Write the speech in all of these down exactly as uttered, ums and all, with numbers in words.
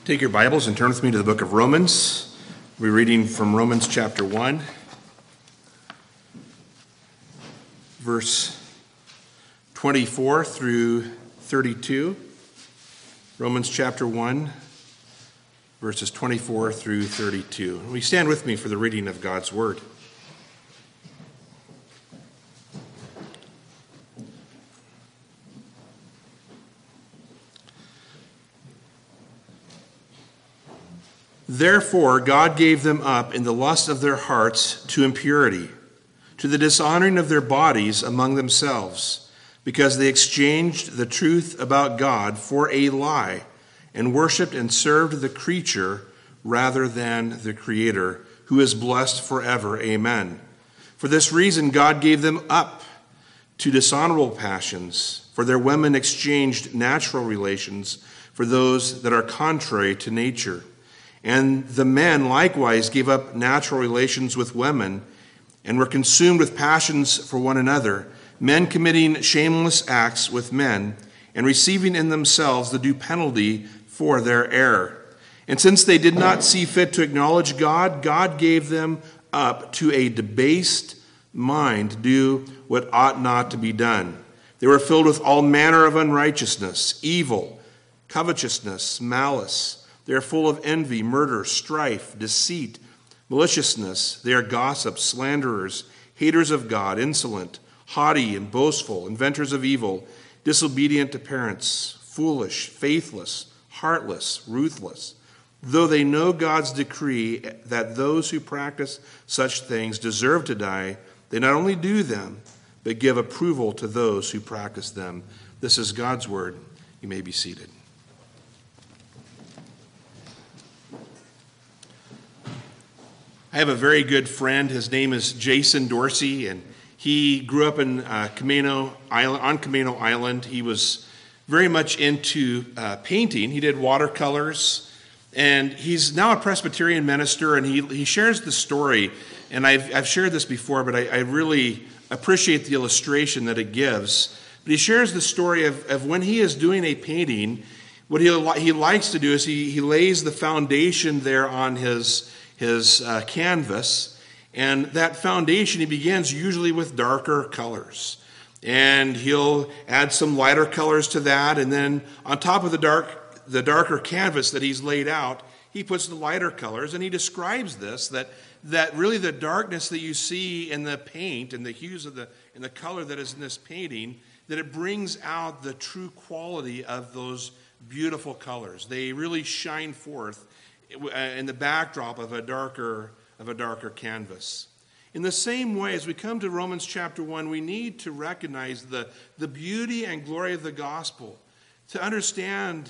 Take your Bibles and turn with me to the book of Romans. We're reading from Romans chapter one, verse twenty-four through thirty-two. Romans chapter one, verses twenty-four through thirty-two. Will you stand with me for the reading of God's word? Therefore, God gave them up in the lust of their hearts to impurity, to the dishonoring of their bodies among themselves, because they exchanged the truth about God for a lie, and worshipped and served the creature rather than the Creator, who is blessed forever. Amen. For this reason, God gave them up to dishonorable passions, for their women exchanged natural relations for those that are contrary to nature. And the men likewise gave up natural relations with women and were consumed with passions for one another, men committing shameless acts with men and receiving in themselves the due penalty for their error. And since they did not see fit to acknowledge God, God gave them up to a debased mind to do what ought not to be done. They were filled with all manner of unrighteousness, evil, covetousness, malice. They are full of envy, murder, strife, deceit, maliciousness. They are gossips, slanderers, haters of God, insolent, haughty and boastful, inventors of evil, disobedient to parents, foolish, faithless, heartless, ruthless. Though they know God's decree that those who practice such things deserve to die, they not only do them, but give approval to those who practice them. This is God's word. You may be seated. I have a very good friend. His name is Jason Dorsey, and he grew up in uh, Camino Island, on Camino Island. He was very much into uh, painting. He did watercolors, and he's now a Presbyterian minister, and he, he shares the story. And I've, I've shared this before, but I, I really appreciate the illustration that it gives. But he shares the story of, of when he is doing a painting, what he, he likes to do is he, he lays the foundation there on his his uh, canvas, and that foundation he begins usually with darker colors, and he'll add some lighter colors to that, and then on top of the dark the darker canvas that he's laid out, he puts the lighter colors, and he describes this that that really the darkness that you see in the paint and the hues of the and the color that is in this painting, that it brings out the true quality of those beautiful colors. They really shine forth in the backdrop of a darker of a darker canvas. In the same way, as we come to Romans chapter one, we need to recognize the, the beauty and glory of the gospel, to understand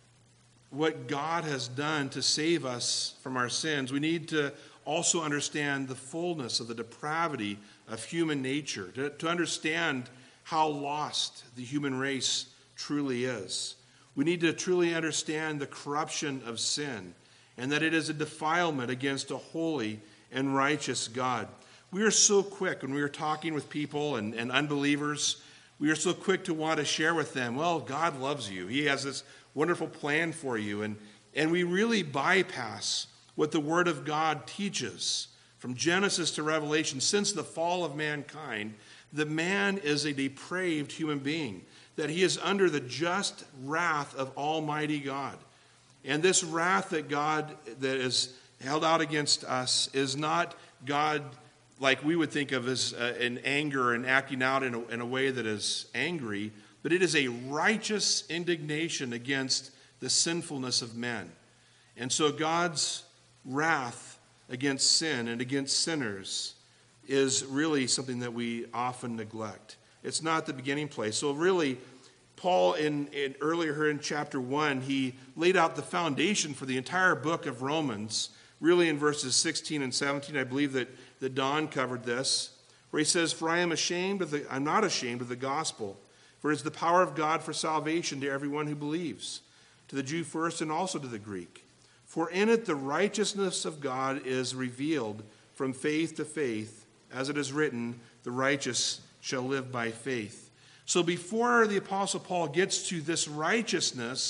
what God has done to save us from our sins. We need to also understand the fullness of the depravity of human nature, to, to understand how lost the human race truly is. We need to truly understand the corruption of sin, and that it is a defilement against a holy and righteous God. We are so quick when we are talking with people and, and unbelievers, we are so quick to want to share with them, well, God loves you. He has this wonderful plan for you. And, and we really bypass what the Word of God teaches from Genesis to Revelation. Since the fall of mankind, the man is a depraved human being, that he is under the just wrath of Almighty God. And this wrath that God, that is held out against us, is not God like we would think of as uh, an anger and acting out in a, in a way that is angry, but it is a righteous indignation against the sinfulness of men. And so God's wrath against sin and against sinners is really something that we often neglect. It's not the beginning place. So really, Paul, in, in earlier here in chapter one, he laid out the foundation for the entire book of Romans, really in verses sixteen and seventeen. I believe that, that Don covered this, where he says, For I am ashamed of the, I'm not ashamed of the gospel, for it is the power of God for salvation to everyone who believes, to the Jew first and also to the Greek. For in it the righteousness of God is revealed from faith to faith, as it is written, the righteous shall live by faith. So before the Apostle Paul gets to this righteousness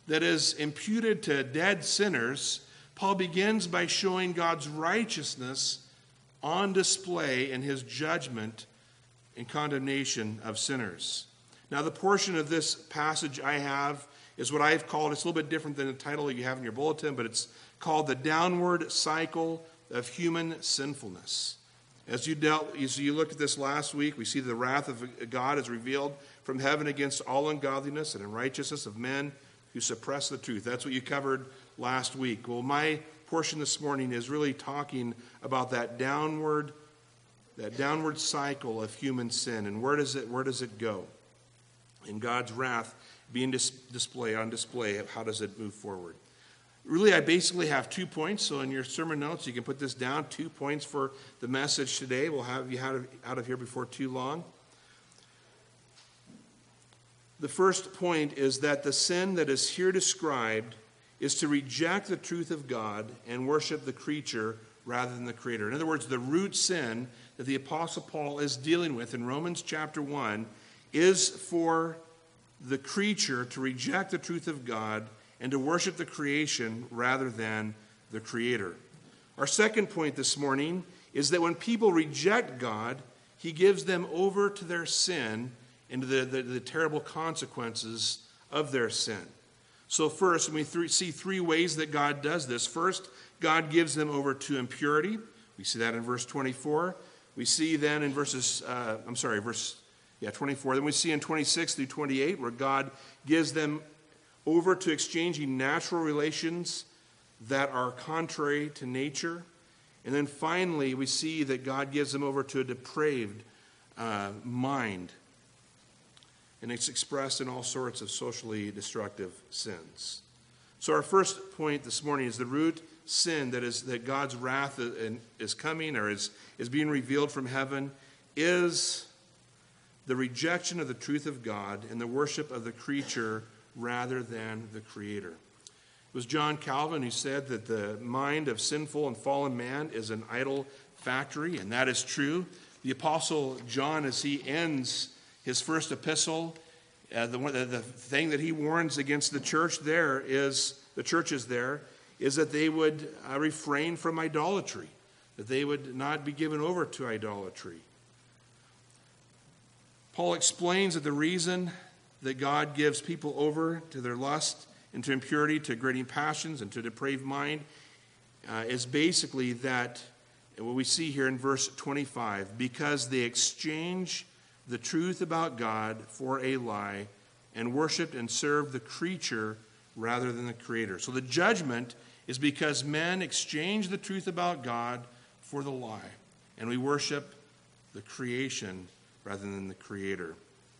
that is imputed to dead sinners, Paul begins by showing God's righteousness on display in his judgment and condemnation of sinners. Now, the portion of this passage I have is what I've called, it's a little bit different than the title that you have in your bulletin, but it's called The Downward Cycle of Human Sinfulness. As you dealt, as you looked at this last week, we see the wrath of God is revealed from heaven against all ungodliness and unrighteousness of men who suppress the truth. That's what you covered last week. Well, my portion this morning is really talking about that downward, that downward cycle of human sin, and where does it, where does it go? And God's wrath being dis- display on display, how does it move forward? Really, I basically have two points. So in your sermon notes, you can put this down. Two points for the message today. We'll have you out of, out of here before too long. The first point is that the sin that is here described is to reject the truth of God and worship the creature rather than the Creator. In other words, the root sin that the Apostle Paul is dealing with in Romans chapter one is for the creature to reject the truth of God and to worship the creation rather than the Creator. Our second point this morning is that when people reject God, he gives them over to their sin and to the, the, the terrible consequences of their sin. So first, we th- see three ways that God does this. First, God gives them over to impurity. We see that in verse twenty-four. We see then in verses, uh, I'm sorry, verse yeah, twenty-four. Then we see in twenty-six through twenty-eight where God gives them over to exchanging natural relations that are contrary to nature. And then finally, we see that God gives them over to a depraved uh, mind. And it's expressed in all sorts of socially destructive sins. So our first point this morning is the root sin that is that God's wrath is coming or is, is being revealed from heaven is the rejection of the truth of God and the worship of the creature rather than the Creator. It was John Calvin who said that the mind of sinful and fallen man is an idol factory, and that is true. The Apostle John, as he ends his first epistle, uh, the, the, the thing that he warns against the church there is, the churches there, is that they would uh, refrain from idolatry, that they would not be given over to idolatry. Paul explains that the reason that God gives people over to their lust and to impurity, to grating passions, and to depraved mind uh, is basically that, what we see here in verse twenty-five, because they exchange the truth about God for a lie and worshiped and served the creature rather than the Creator. So the judgment is because men exchange the truth about God for the lie, and we worship the creation rather than the Creator.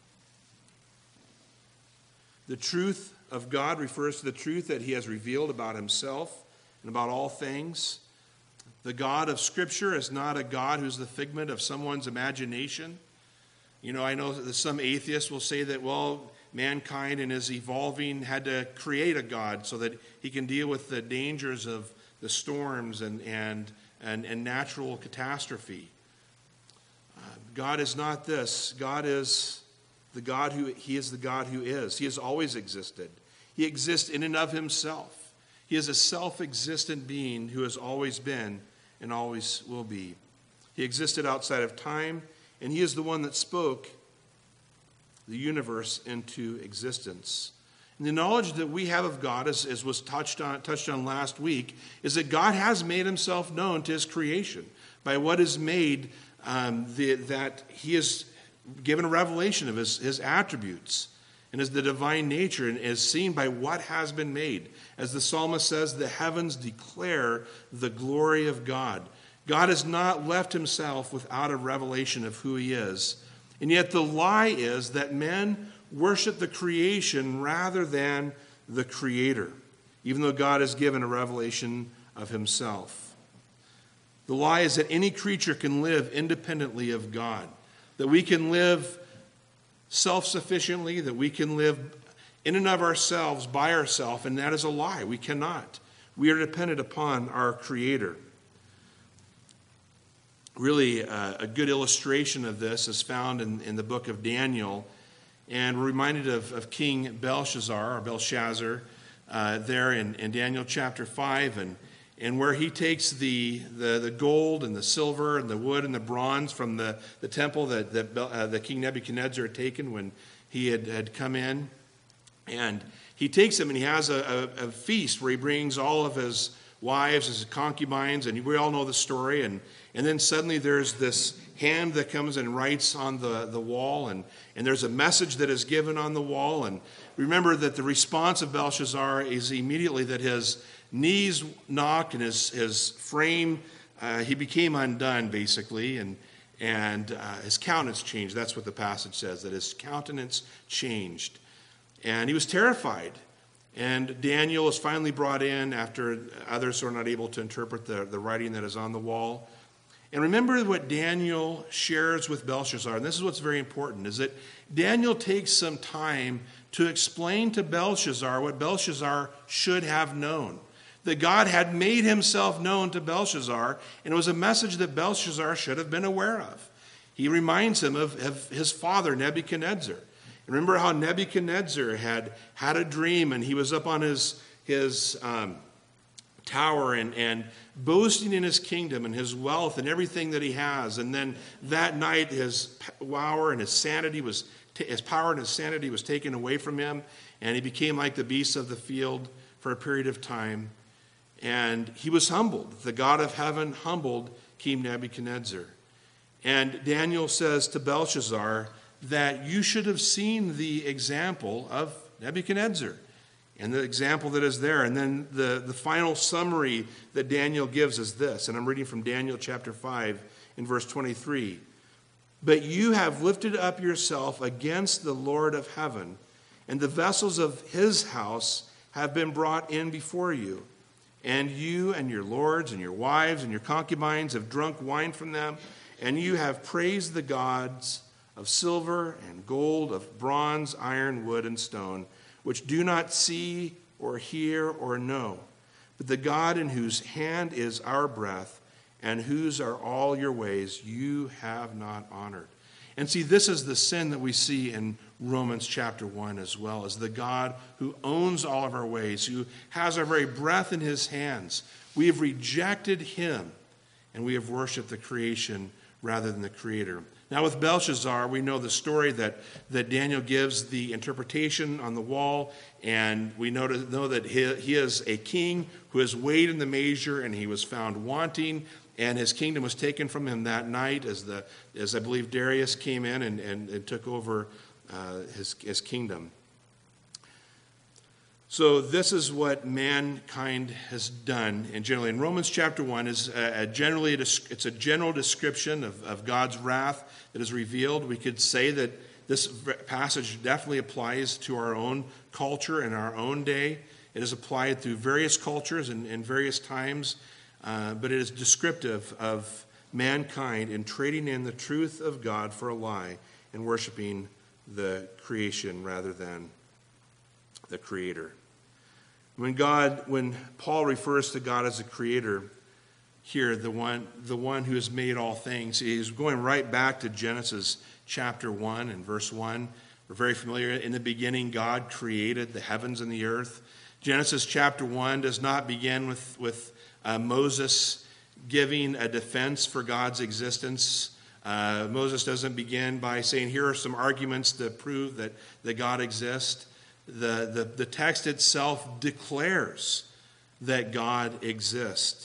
The truth of God refers to the truth that he has revealed about himself and about all things. The God of Scripture is not a God who's the figment of someone's imagination. You know, I know that some atheists will say that, well, mankind in his evolving had to create a God so that he can deal with the dangers of the storms and, and, and, and natural catastrophe. Uh, God is not this. God is the God who, he is the God who is. He has always existed. He exists in and of himself. He is a self-existent being who has always been and always will be. He existed outside of time, and he is the one that spoke the universe into existence. And the knowledge that we have of God, as, as was touched on, touched on last week, is that God has made himself known to his creation by what is made, um, the, that he has given a revelation of his, his attributes and as the divine nature, and is seen by what has been made. As the psalmist says, the heavens declare the glory of God. God has not left himself without a revelation of who he is. And yet the lie is that men worship the creation rather than the Creator, even though God has given a revelation of himself. The lie is that any creature can live independently of God, that we can live self-sufficiently, that we can live in and of ourselves by ourselves, and that is a lie. We cannot. We are dependent upon our Creator. Really, uh, a good illustration of this is found in, in the book of Daniel, and we're reminded of, of King Belshazzar, or Belshazzar, uh, there in, in Daniel chapter five, and, and where he takes the, the, the gold and the silver and the wood and the bronze from the, the temple that, that, uh, that King Nebuchadnezzar had taken when he had, had come in. And he takes them and he has a, a, a feast where he brings all of his wives, his concubines, and we all know the story. And, and then suddenly there's this hand that comes and writes on the, the wall, and, and there's a message that is given on the wall. And remember that the response of Belshazzar is immediately that his knees knocked and his, his frame, uh, he became undone, basically, and, and uh, his countenance changed. That's what the passage says, that his countenance changed. And he was terrified. And Daniel is finally brought in after others are not able to interpret the, the writing that is on the wall. And remember what Daniel shares with Belshazzar, and this is what's very important, is that Daniel takes some time to explain to Belshazzar what Belshazzar should have known. That God had made himself known to Belshazzar, and it was a message that Belshazzar should have been aware of. He reminds him of, of his father, Nebuchadnezzar. Remember how Nebuchadnezzar had had a dream, and he was up on his, his um, tower and, and boasting in his kingdom and his wealth and everything that he has. And then that night his power and his sanity was, his power and his sanity was taken away from him, and he became like the beasts of the field for a period of time. And he was humbled. The God of heaven humbled King Nebuchadnezzar. And Daniel says to Belshazzar that you should have seen the example of Nebuchadnezzar and the example that is there. And then the, the final summary that Daniel gives is this, and I'm reading from Daniel chapter five in verse twenty-three. But you have lifted up yourself against the Lord of heaven, and the vessels of his house have been brought in before you. And you and your lords and your wives and your concubines have drunk wine from them, and you have praised the gods of silver and gold, of bronze, iron, wood, and stone, which do not see or hear or know, but the God in whose hand is our breath, and whose are all your ways, you have not honored. And see, this is the sin that we see in Romans chapter one as well, as the God who owns all of our ways, who has our very breath in his hands. We have rejected him, and we have worshiped the creation rather than the Creator. Now with Belshazzar, we know the story that, that Daniel gives the interpretation on the wall, and we know, to, know that he, he is a king who has weighed in the measure, and he was found wanting, and his kingdom was taken from him that night as, the, as I believe Darius came in and, and, and took over uh, his, his kingdom. So this is what mankind has done, and generally in Romans chapter one is a, a generally a, it's a general description of, of God's wrath that is revealed. We could say that this passage definitely applies to our own culture and our own day. It is applied through various cultures and, and various times, uh, but it is descriptive of mankind in trading in the truth of God for a lie and worshiping the creation rather than the Creator. When God, when Paul refers to God as a creator here, the one, the one who has made all things, he's going right back to Genesis chapter one and verse one. We're very familiar. In the beginning, God created the heavens and the earth. Genesis chapter one does not begin with, with uh, Moses giving a defense for God's existence. Uh, Moses doesn't begin by saying, here are some arguments to prove that, that God exists. The, the, the text itself declares that God exists.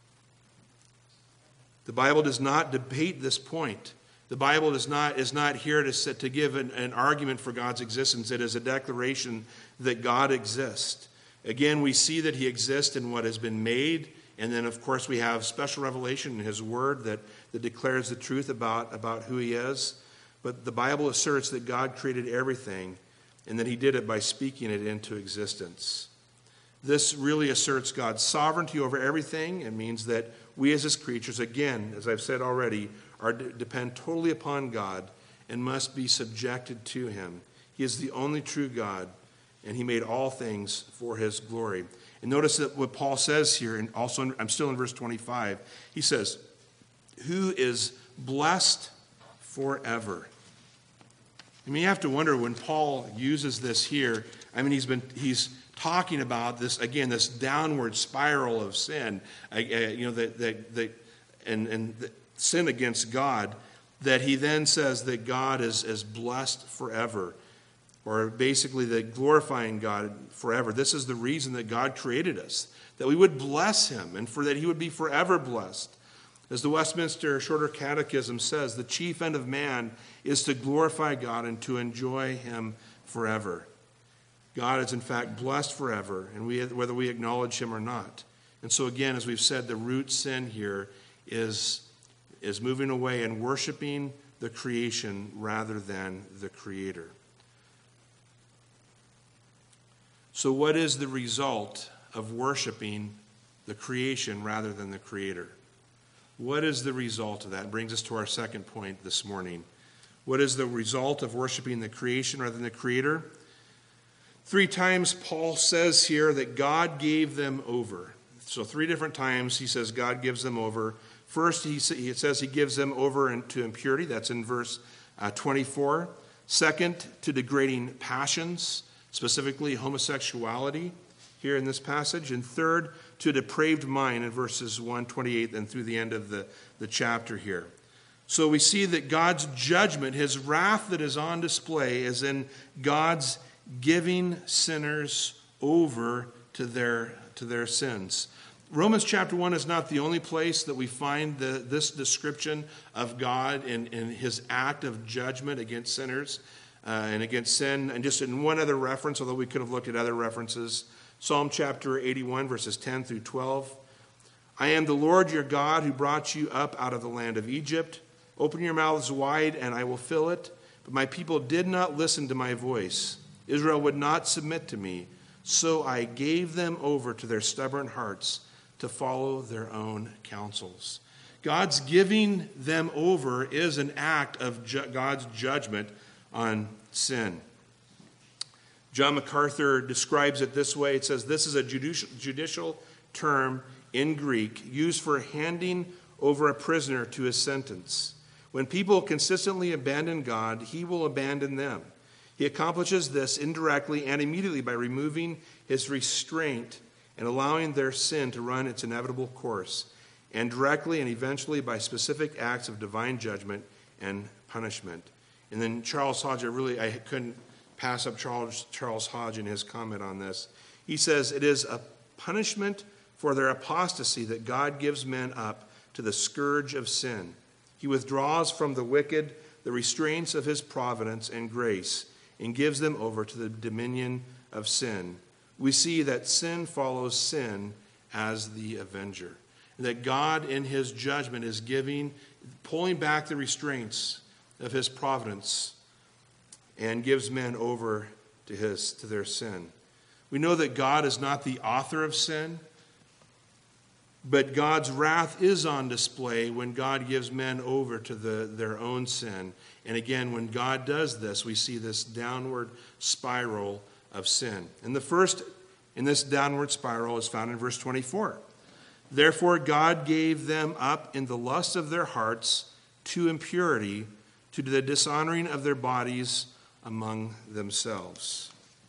The Bible does not debate this point. The Bible is not, is not here to, sit, to give an, an argument for God's existence. It is a declaration that God exists. Again, we see that he exists in what has been made, and then, of course, we have special revelation in his word that, that declares the truth about, about who he is. But the Bible asserts that God created everything, and that he did it by speaking it into existence. This really asserts God's sovereignty over everything. It means that we as his creatures, again, as I've said already, are to depend totally upon God and must be subjected to him. He is the only true God, and he made all things for his glory. And notice that what Paul says here, and also in, I'm still in verse twenty-five, he says, who is blessed forever. I mean, you have to wonder when Paul uses this here. I mean, he's been he's talking about this again, this downward spiral of sin. Uh, you know, that that that and and the sin against God. That he then says that God is is blessed forever, or basically that glorifying God forever. This is the reason that God created us, that we would bless him, and for that he would be forever blessed. As the Westminster Shorter Catechism says, the chief end of man is to glorify God and to enjoy him forever. God is in fact blessed forever, and we, whether we acknowledge him or not. And so again, as we've said, the root sin here is, is moving away and worshiping the creation rather than the Creator. So what is the result of worshiping the creation rather than the Creator? What is the result of that? It brings us to our second point this morning. What is the result of worshiping the creation rather than the Creator? Three times Paul says here that God gave them over. So three different times he says God gives them over. First, he says he gives them over to impurity. That's in verse twenty-four. Second, to degrading passions, specifically homosexuality here in this passage. And third, to a depraved mind in verses one twenty-eight and through the end of the, the chapter here. So we see that God's judgment, his wrath that is on display, is in God's giving sinners over to their, to their sins. Romans chapter one is not the only place that we find the, this description of God in, in his act of judgment against sinners uh, and against sin. And just in one other reference, although we could have looked at other references, Psalm chapter eighty-one, verses ten through twelve. I am the Lord your God who brought you up out of the land of Egypt. Open your mouths wide and I will fill it. But my people did not listen to my voice. Israel would not submit to me. So I gave them over to their stubborn hearts to follow their own counsels. God's giving them over is an act of ju- God's judgment on sin. John MacArthur describes it this way. It says, this is a judicial, judicial term in Greek used for handing over a prisoner to his sentence. When people consistently abandon God, he will abandon them. He accomplishes this indirectly and immediately by removing his restraint and allowing their sin to run its inevitable course, and directly and eventually by specific acts of divine judgment and punishment. And then Charles Hodge, I really, I couldn't pass up Charles, Charles Hodge in his comment on this. He says, it is a punishment for their apostasy that God gives men up to the scourge of sin. He withdraws from the wicked the restraints of his providence and grace and gives them over to the dominion of sin. We see that sin follows sin as the avenger. And that God in his judgment is giving, pulling back the restraints of his providence and gives men over to his to their sin. We know that God is not the author of sin, but God's wrath is on display when God gives men over to the, their own sin. And again, when God does this, we see this downward spiral of sin. And the first in this downward spiral is found in verse twenty-four. Therefore God gave them up in the lust of their hearts to impurity, to the dishonoring of their bodies among themselves.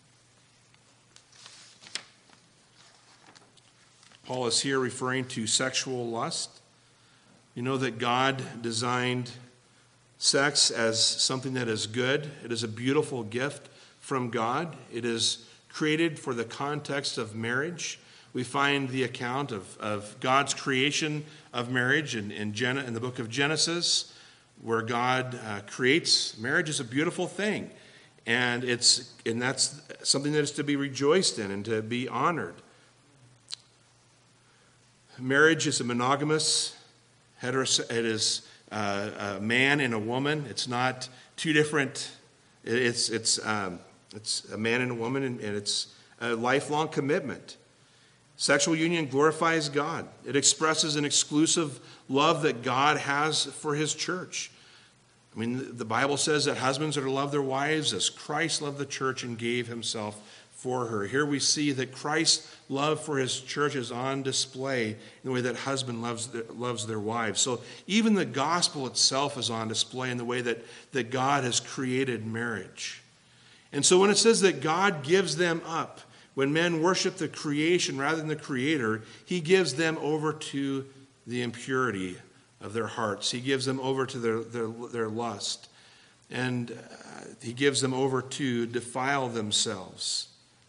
Paul is here referring to sexual lust. You know that God designed sex as something that is good. It is a beautiful gift from God. It is created for the context of marriage. We find the account of, of God's creation of marriage in, in, Gen- in the book of Genesis, where God uh, creates marriage is a beautiful thing. And it's and that's something that is to be rejoiced in and to be honored. Marriage is a monogamous, heteros- it is uh, a man and a woman. It's not two different. It's it's um, it's a man and a woman, and, and it's a lifelong commitment. Sexual union glorifies God. It expresses an exclusive love that God has for his church. I mean, the Bible says that husbands are to love their wives as Christ loved the church and gave himself for her. Here we see that Christ's love for his church is on display in the way that husband loves their, loves their wives. So even the gospel itself is on display in the way that, that God has created marriage. And so when it says that God gives them up, when men worship the creation rather than the Creator, he gives them over to the impurity of their hearts. He gives them over to their, their, their lust. And uh, he gives them over to defile themselves.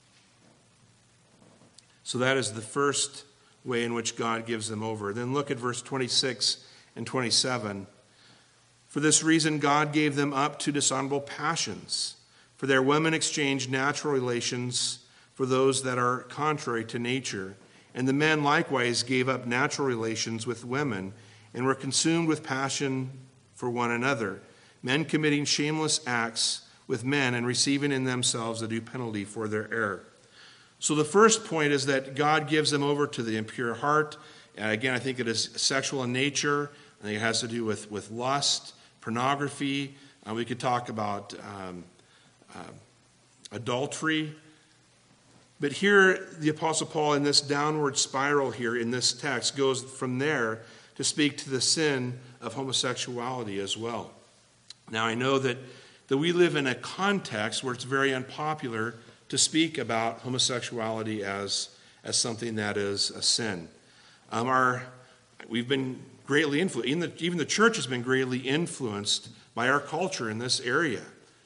So that is the first way in which God gives them over. Then look at verse twenty-six and twenty-seven. For this reason God gave them up to dishonorable passions. For their women exchanged natural relations for those that are contrary to nature. And the men likewise gave up natural relations with women and were consumed with passion for one another, men committing shameless acts with men and receiving in themselves a due penalty for their error. So the first point is that God gives them over to the impure heart. Uh, again, I think it is sexual in nature. I think it has to do with, with lust, pornography. Uh, we could talk about um, uh, adultery. But here, the Apostle Paul, in this downward spiral here in this text, goes from there to speak to the sin of homosexuality as well. Now, I know that, that we live in a context where it's very unpopular to speak about homosexuality as, as something that is a sin. Um, our, we've been greatly influenced, even the, even the church has been greatly influenced by our culture in this area.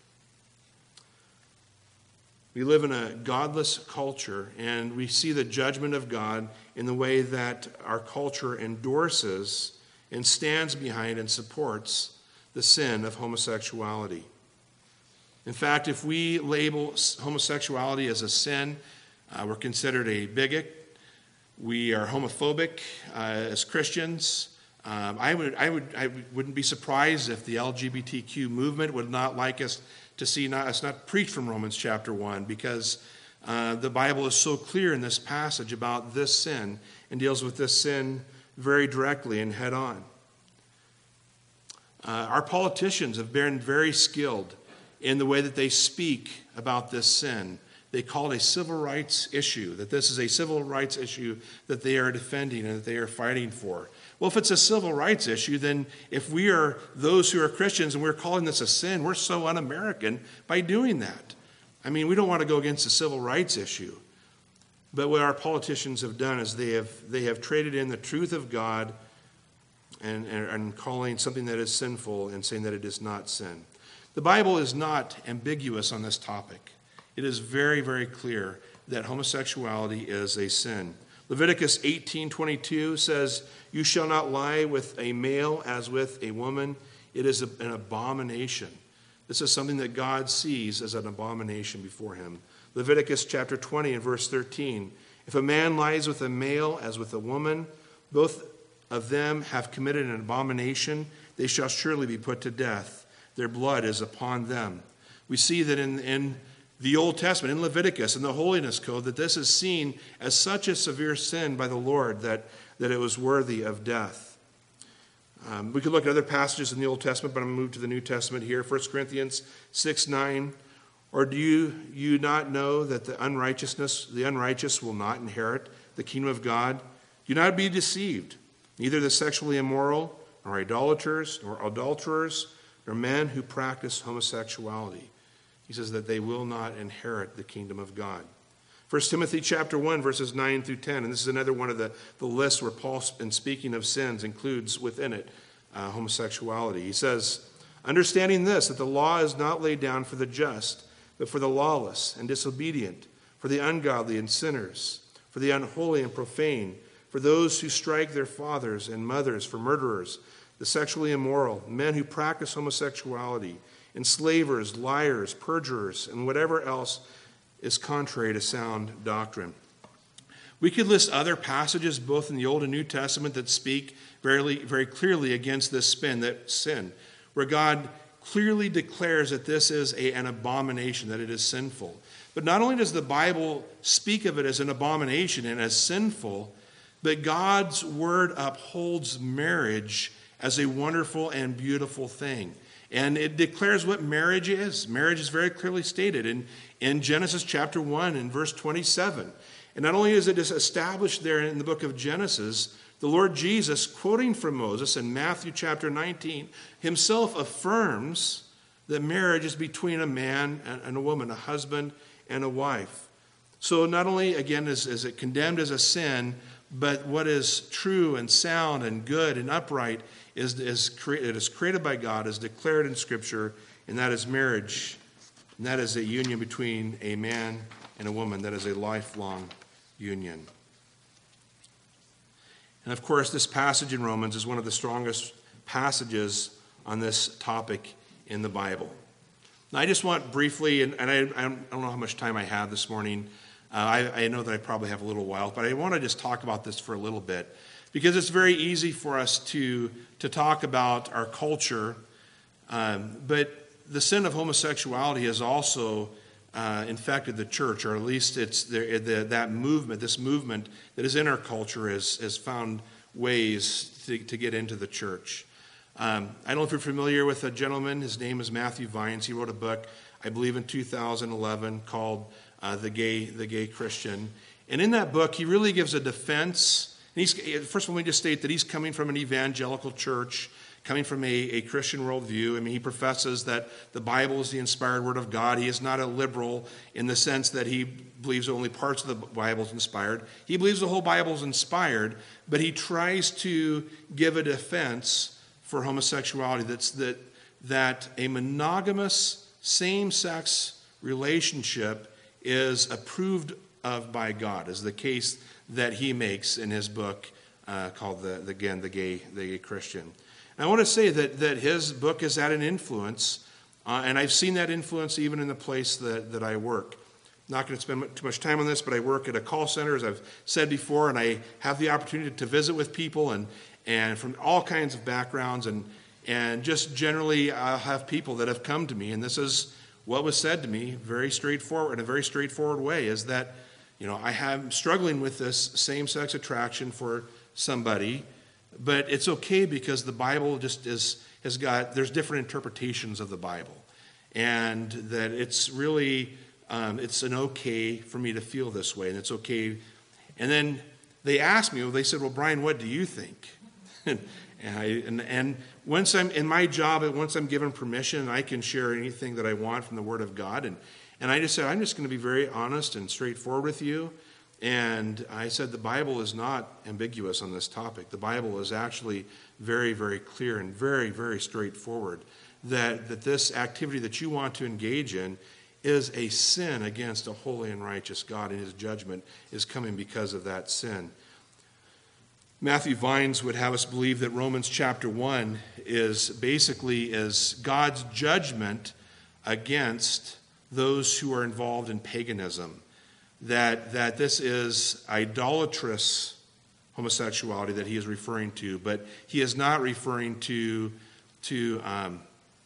We live in a godless culture, and we see the judgment of God in the way that our culture endorses and stands behind and supports the sin of homosexuality. In fact, if we label homosexuality as a sin, uh, we're considered a bigot. We are homophobic uh, as Christians. Um, I would, I would, I wouldn't be surprised if the L G B T Q movement would not like us to see not, us not preach from Romans chapter one, because uh, the Bible is so clear in this passage about this sin and deals with this sin very directly and head on. Uh, our politicians have been very skilled in the way that they speak about this sin. They call it a civil rights issue, that this is a civil rights issue that they are defending and that they are fighting for. Well, if it's a civil rights issue, then if we are those who are Christians and we're calling this a sin, we're so un-American by doing that. I mean, we don't want to go against a civil rights issue. But what our politicians have done is they have they have traded in the truth of God and, and, and calling something that is sinful and saying that it is not sin. The Bible is not ambiguous on this topic. It is very, very clear that homosexuality is a sin. Leviticus eighteen twenty-two says, "You shall not lie with a male as with a woman. It is a, an abomination." This is something that God sees as an abomination before him. Leviticus chapter twenty and verse thirteen, "If a man lies with a male as with a woman, both of them have committed an abomination. They shall surely be put to death. Their blood is upon them." We see that in, in the Old Testament, in Leviticus, in the Holiness Code, that this is seen as such a severe sin by the Lord that, that it was worthy of death. Um, we could look at other passages in the Old Testament, but I'm going to move to the New Testament here. First Corinthians six nine, "Or do you, you not know that the unrighteousness, the unrighteous will not inherit the kingdom of God? Do not be deceived. Neither the sexually immoral, nor idolaters, nor adulterers, nor men who practice homosexuality." He says that they will not inherit the kingdom of God. First Timothy chapter one, verses nine through ten, and this is another one of the, the lists where Paul, in speaking of sins, includes within it uh, homosexuality. He says, "Understanding this, that the law is not laid down for the just, but for the lawless and disobedient, for the ungodly and sinners, for the unholy and profane, for those who strike their fathers and mothers, for murderers, the sexually immoral, men who practice homosexuality, enslavers, liars, perjurers, and whatever else is contrary to sound doctrine." We could list other passages both in the Old and New Testament that speak very, very clearly against this sin, that sin, where God clearly declares that this is a, an abomination, that it is sinful. But not only does the Bible speak of it as an abomination and as sinful, but God's word upholds marriage as a wonderful and beautiful thing. And it declares what marriage is. Marriage is very clearly stated in, in Genesis chapter one and verse twenty-seven. And not only is it established there in the book of Genesis, the Lord Jesus, quoting from Moses in Matthew chapter nineteen, himself affirms that marriage is between a man and a woman, a husband and a wife. So not only, again, is, is it condemned as a sin, but what is true and sound and good and upright is, is it is created by God, is declared in Scripture, and that is marriage. And that is a union between a man and a woman. That is a lifelong union. And of course, this passage in Romans is one of the strongest passages on this topic in the Bible. Now, I just want briefly, and, and I, I don't know how much time I have this morning. Uh, I, I know that I probably have a little while, but I want to just talk about this for a little bit, because it's very easy for us to, to talk about our culture, um, but the sin of homosexuality has also uh, infected the church, or at least it's the, the, that movement, this movement that is in our culture has, has found ways to, to get into the church. Um, I don't know if you're familiar with a gentleman. His name is Matthew Vines. He wrote a book, I believe in two thousand eleven, called uh, The Gay the Gay Christian. And in that book, he really gives a defense. And he's, first of all, let me just state that he's coming from an evangelical church, coming from a, a Christian worldview. I mean, he professes that the Bible is the inspired word of God. He is not a liberal in the sense that he believes only parts of the Bible is inspired. He believes the whole Bible is inspired, but he tries to give a defense for homosexuality, that's that that a monogamous same-sex relationship is approved of by God, is the case that he makes in his book uh, called the, the again the gay the gay Christian. And I want to say that that his book has had an influence, uh, and I've seen that influence even in the place that that I work. I'm not going to spend too much time on this, but I work at a call center, as I've said before, and I have the opportunity to visit with people and. and from all kinds of backgrounds, and and just generally I'll have people that have come to me, and this is what was said to me very straightforward, in a very straightforward way, is that, you know, I am struggling with this same-sex attraction for somebody, but it's okay because the Bible just is has got, there's different interpretations of the Bible, and that it's really, um, it's an okay for me to feel this way, and it's okay. And then they asked me, well, they said, well, Brian, what do you think? And, I, and, and once I'm in my job, once I'm given permission, I can share anything that I want from the Word of God. And, and I just said, I'm just going to be very honest and straightforward with you. And I said, the Bible is not ambiguous on this topic. The Bible is actually very, very clear and very, very straightforward that, that this activity that you want to engage in is a sin against a holy and righteous God, and his judgment is coming because of that sin. Matthew Vines would have us believe that Romans chapter one is basically is God's judgment against those who are involved in paganism. That, that this is idolatrous homosexuality that he is referring to, but he is not referring to, to, um,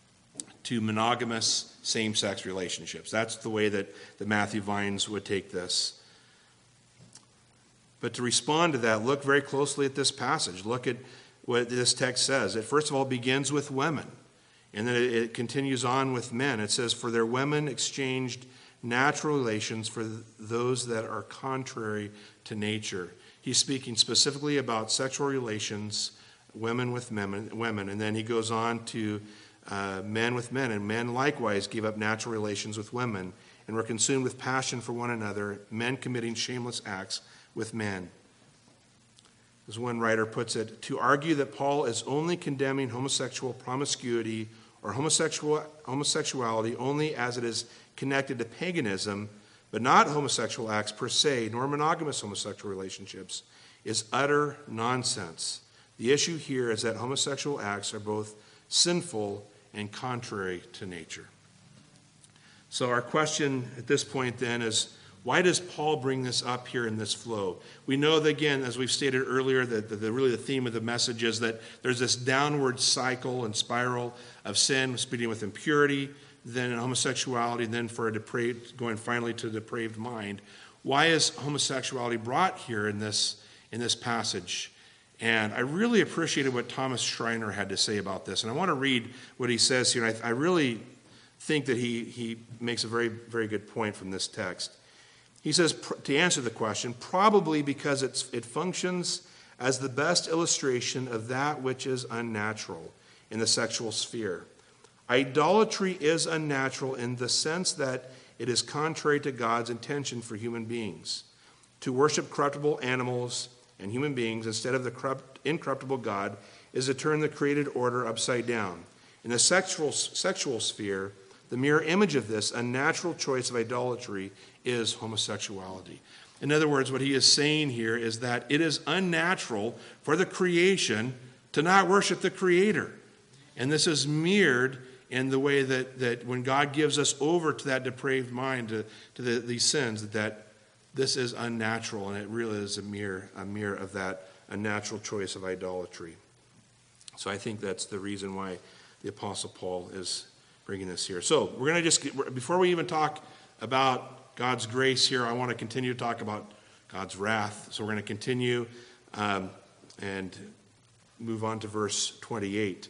to monogamous same-sex relationships. That's the way that, that Matthew Vines would take this. But to respond to that, look very closely at this passage. Look at what this text says. It first of all begins with women, and then it, it continues on with men. It says, for their women exchanged natural relations for those that are contrary to nature. He's speaking specifically about sexual relations, women with men, women. And then he goes on to uh, men with men. And men likewise gave up natural relations with women and were consumed with passion for one another, men committing shameless acts with men. As one writer puts it, to argue that Paul is only condemning homosexual promiscuity or homosexual homosexuality only as it is connected to paganism, but not homosexual acts per se, nor monogamous homosexual relationships, is utter nonsense. The issue here is that homosexual acts are both sinful and contrary to nature. So our question at this point then is, why does Paul bring this up here in this flow? We know that, again, as we've stated earlier, that the, the, really the theme of the message is that there's this downward cycle and spiral of sin, speaking with impurity, then homosexuality, then for a depraved, going finally to a depraved mind. Why is homosexuality brought here in this in this passage? And I really appreciated what Thomas Schreiner had to say about this. And I want to read what he says here. And I, I really think that he, he makes a very, very good point from this text. He says, to answer the question, probably because it's, it functions as the best illustration of that which is unnatural in the sexual sphere. Idolatry is unnatural in the sense that it is contrary to God's intention for human beings. To worship corruptible animals and human beings instead of the corrupt, incorruptible God is to turn the created order upside down. In the sexual, sexual sphere, the mirror image of this unnatural choice of idolatry is homosexuality. In other words, what he is saying here is that it is unnatural for the creation to not worship the Creator. And this is mirrored in the way that, that when God gives us over to that depraved mind, to, to the, these sins, that, that this is unnatural, and it really is a mirror, a mirror of that unnatural choice of idolatry. So I think that's the reason why the Apostle Paul is bringing this here. So we're going to just, before we even talk about God's grace here, I want to continue to talk about God's wrath. So we're going to continue um, and move on to verse twenty-eight.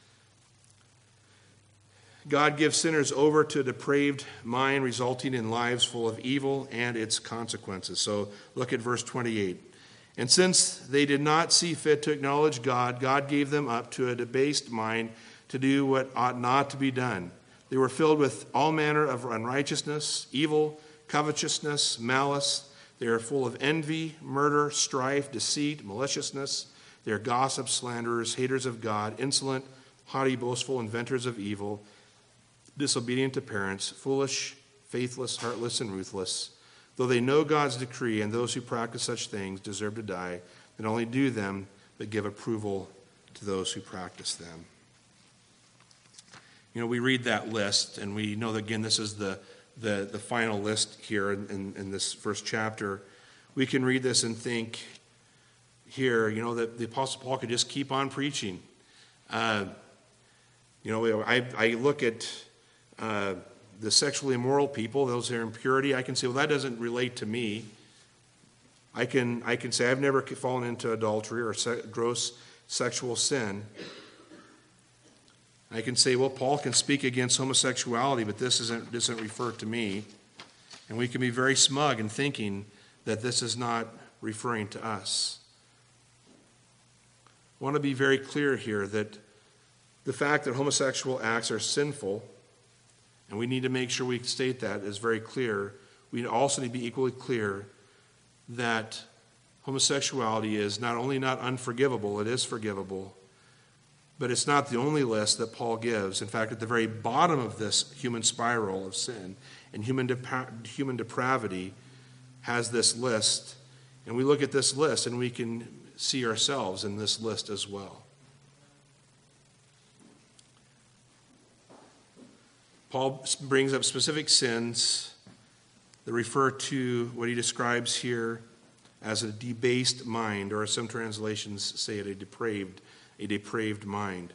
God gives sinners over to a depraved mind, resulting in lives full of evil and its consequences. So look at verse twenty-eight. And since they did not see fit to acknowledge God, God gave them up to a debased mind to do what ought not to be done. They were filled with all manner of unrighteousness, evil, covetousness, malice. They are full of envy, murder, strife, deceit, maliciousness. They are gossips, slanderers, haters of God, insolent, haughty, boastful, inventors of evil, disobedient to parents, foolish, faithless, heartless, and ruthless. Though they know God's decree, and those who practice such things deserve to die, not only do them, but give approval to those who practice them. You know, we read that list, and we know that, again, this is the, the, the final list here in, in, in this first chapter. We can read this and think here, you know, that the Apostle Paul could just keep on preaching. Uh, you know, I, I look at uh, the sexually immoral people, those who are in purity. I can say, well, that doesn't relate to me. I can, I can say I've never fallen into adultery or se- gross sexual sin. I can say, well, Paul can speak against homosexuality, but this isn't, doesn't refer to me. And we can be very smug in thinking that this is not referring to us. I want to be very clear here that the fact that homosexual acts are sinful, and we need to make sure we state that, is very clear. We also need to be equally clear that homosexuality is not only not unforgivable, it is forgivable, but it's not the only list that Paul gives. In fact, at the very bottom of this human spiral of sin and human dep- human depravity has this list. And we look at this list and we can see ourselves in this list as well. Paul brings up specific sins that refer to what he describes here as a debased mind, or as some translations say it, a depraved a depraved mind.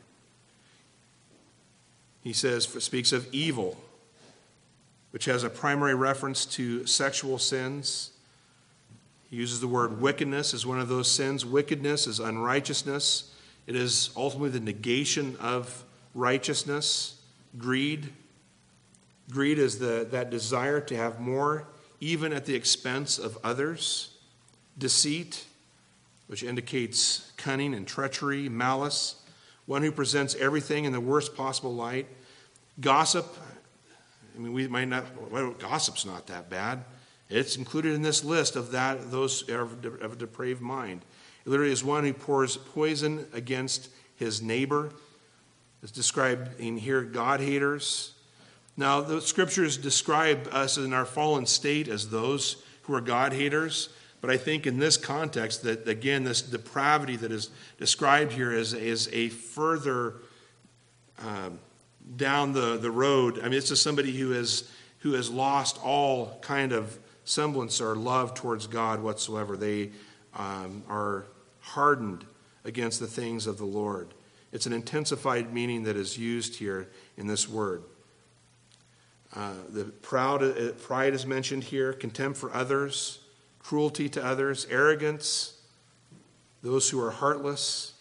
He says, speaks of evil, which has a primary reference to sexual sins. He uses the word wickedness as one of those sins. Wickedness is unrighteousness. It is ultimately the negation of righteousness. Greed. Greed is the, that desire to have more, even at the expense of others. Deceit, which indicates cunning and treachery, malice, one who presents everything in the worst possible light. Gossip, I mean, we might not, well, gossip's not that bad. It's included in this list of that those of a depraved mind. It literally is one who pours poison against his neighbor. It's described in here, God-haters. Now, the scriptures describe us in our fallen state as those who are God-haters. But I think in this context that, again, this depravity that is described here is, is a further um, down the, the road. I mean, it's just somebody who is, who has lost all kind of semblance or love towards God whatsoever. They um, are hardened against the things of the Lord. It's an intensified meaning that is used here in this word. Uh, the proud, uh, pride is mentioned here, contempt for others, cruelty to others, arrogance, those who are heartless.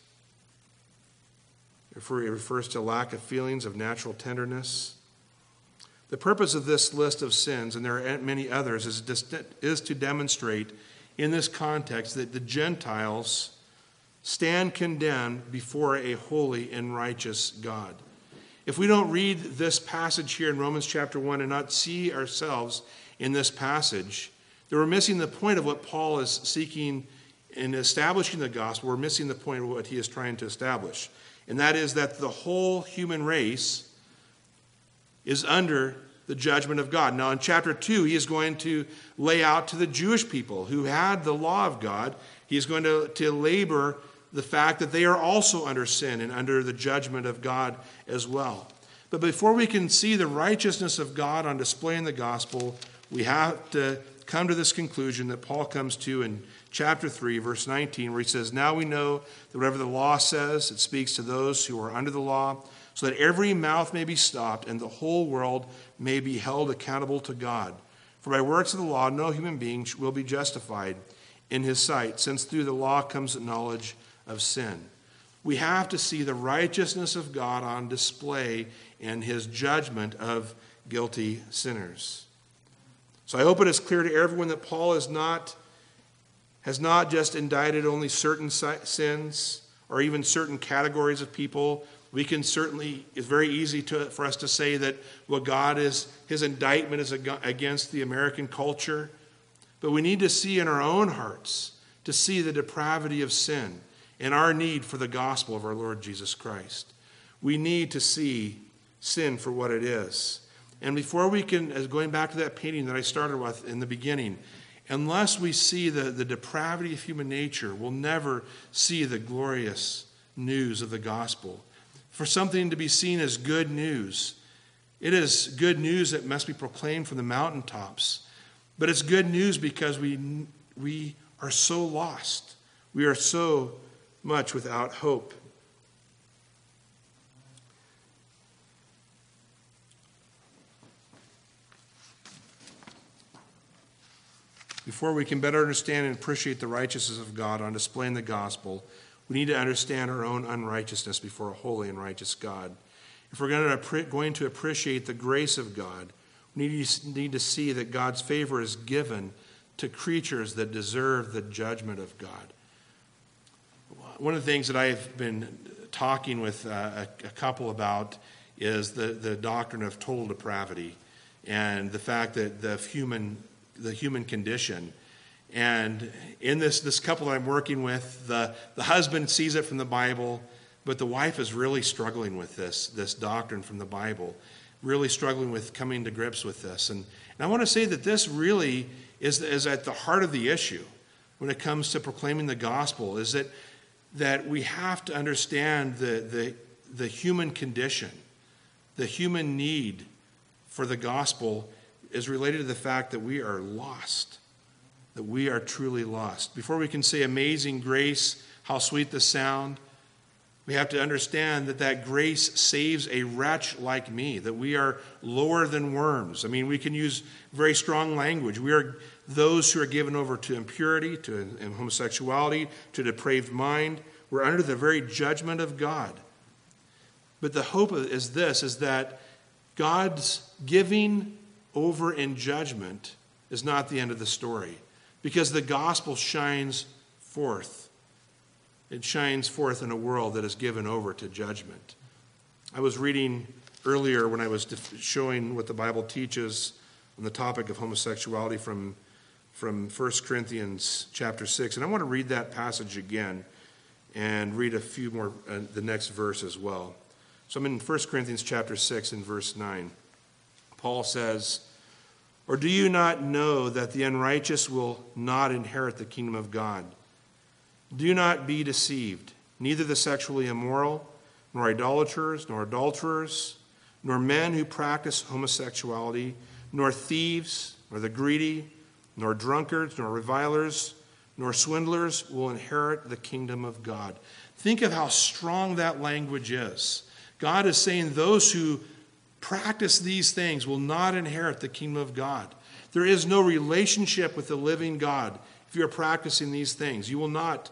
It refers to lack of feelings of natural tenderness. The purpose of this list of sins, and there are many others, is, is to demonstrate in this context that the Gentiles stand condemned before a holy and righteous God. If we don't read this passage here in Romans chapter one and not see ourselves in this passage, then we're missing the point of what Paul is seeking in establishing the gospel. We're missing the point of what he is trying to establish. And that is that the whole human race is under the judgment of God. Now in chapter two, he is going to lay out to the Jewish people who had the law of God, he is going to, to labor the fact that they are also under sin and under the judgment of God as well. But before we can see the righteousness of God on display in the gospel, we have to come to this conclusion that Paul comes to in chapter three, verse nineteen, where he says, "Now we know that whatever the law says, it speaks to those who are under the law, so that every mouth may be stopped and the whole world may be held accountable to God. For by works of the law, no human being will be justified in his sight, since through the law comes the knowledge of sin." We have to see the righteousness of God on display in his judgment of guilty sinners. So I hope it is clear to everyone that Paul is not, has not just indicted only certain sins or even certain categories of people. We can certainly, it's very easy to, for us to say that, well, God is, his indictment is against the American culture. But we need to see in our own hearts, to see the depravity of sin and our need for the gospel of our Lord Jesus Christ. We need to see sin for what it is. And before we can, as going back to that painting that I started with in the beginning, unless we see the, the depravity of human nature, we'll never see the glorious news of the gospel. For something to be seen as good news, it is good news that must be proclaimed from the mountaintops. But it's good news because we, we are so lost. We are so much without hope. Before we can better understand and appreciate the righteousness of God on display in the gospel, we need to understand our own unrighteousness before a holy and righteous God. If we're going to, going to appreciate the grace of God, we need to, need to see that God's favor is given to creatures that deserve the judgment of God. One of the things that I've been talking with uh, a, a couple about is the, the doctrine of total depravity and the fact that the human the human condition. And in this, this couple that I'm working with, the, the husband sees it from the Bible, but the wife is really struggling with this, this doctrine from the Bible, really struggling with coming to grips with this. And, and I want to say that this really is, is at the heart of the issue when it comes to proclaiming the gospel, is that, that we have to understand the, the, the human condition, the human need for the gospel is related to the fact that we are lost, that we are truly lost. Before we can say amazing grace, how sweet the sound, we have to understand that that grace saves a wretch like me, that we are lower than worms. I mean, we can use very strong language. We are those who are given over to impurity, to homosexuality, to depraved mind. We're under the very judgment of God. But the hope is this, is that God's giving over in judgment is not the end of the story, because the gospel shines forth. It shines forth in a world that is given over to judgment. I was reading earlier when I was showing what the Bible teaches on the topic of homosexuality from, from First Corinthians chapter six, and I want to read that passage again and read a few more, uh, the next verse as well. So I'm in First Corinthians chapter six and verse nine. Paul says, "Or do you not know that the unrighteous will not inherit the kingdom of God? Do not be deceived. Neither the sexually immoral, nor idolaters, nor adulterers, nor men who practice homosexuality, nor thieves, nor the greedy, nor drunkards, nor revilers, nor swindlers will inherit the kingdom of God." Think of how strong that language is. God is saying those who practice these things will not inherit the kingdom of God. There is no relationship with the living God if you are practicing these things. You will not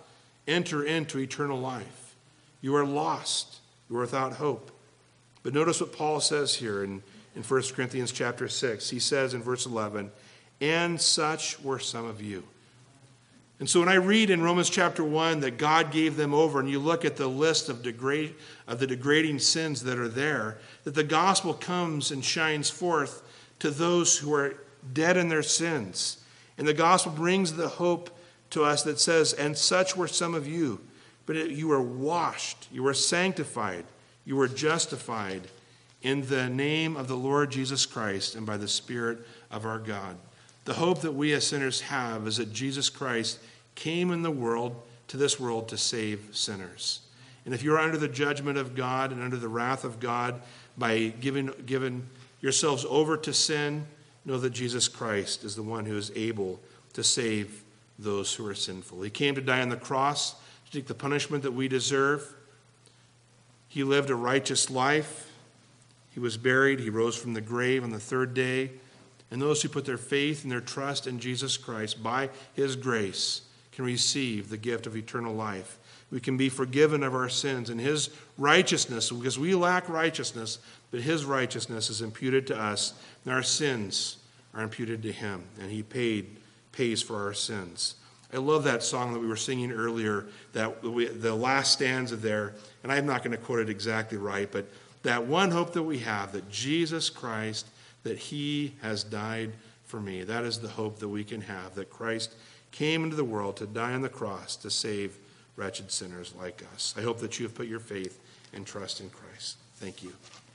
enter into eternal life. You are lost. You are without hope. But notice what Paul says here in, in First Corinthians chapter six. He says in verse eleven, and such were some of you. And so when I read in Romans chapter one that God gave them over, and you look at the list of, degrade, of the degrading sins that are there, that the gospel comes and shines forth to those who are dead in their sins. And the gospel brings the hope to us that says, and such were some of you, but it, you were washed, you were sanctified, you were justified in the name of the Lord Jesus Christ and by the Spirit of our God. The hope that we as sinners have is that Jesus Christ came in the world, to this world, to save sinners. And if you're under the judgment of God and under the wrath of God by giving, giving yourselves over to sin, know that Jesus Christ is the one who is able to save those who are sinful. He came to die on the cross to take the punishment that we deserve. He lived a righteous life. He was buried. He rose from the grave on the third day. And those who put their faith and their trust in Jesus Christ by his grace can receive the gift of eternal life. We can be forgiven of our sins, and his righteousness, because we lack righteousness, but his righteousness is imputed to us, and our sins are imputed to him, and he paid pays for our sins. I love that song that we were singing earlier, that we, the last stanza there, and I'm not going to quote it exactly right, but that one hope that we have, that Jesus Christ, that he has died for me. That is the hope that we can have, that Christ came into the world to die on the cross to save wretched sinners like us. I hope that you have put your faith and trust in Christ. Thank you.